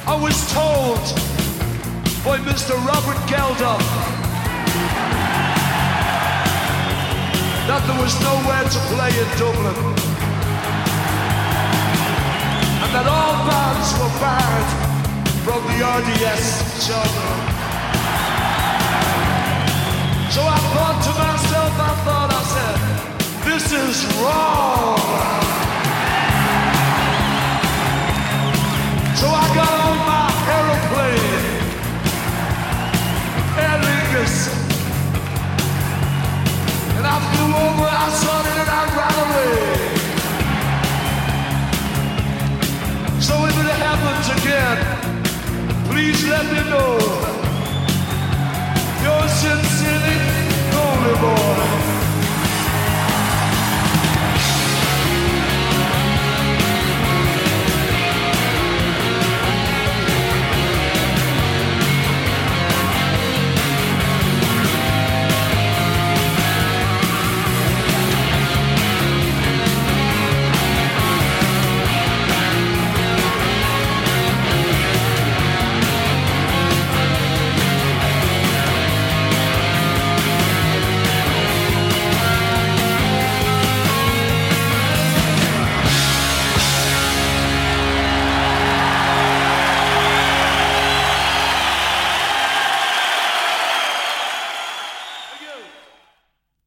I was told by Mr. Robert Geldof that there was nowhere to play in Dublin and that all bands were barred from the RDS genre. So I thought to myself, I said, this is wrong. So I got on my aeroplane, Aer Lingus, and I flew over, I saw it, and I ran away. So if it happens again, please let me know.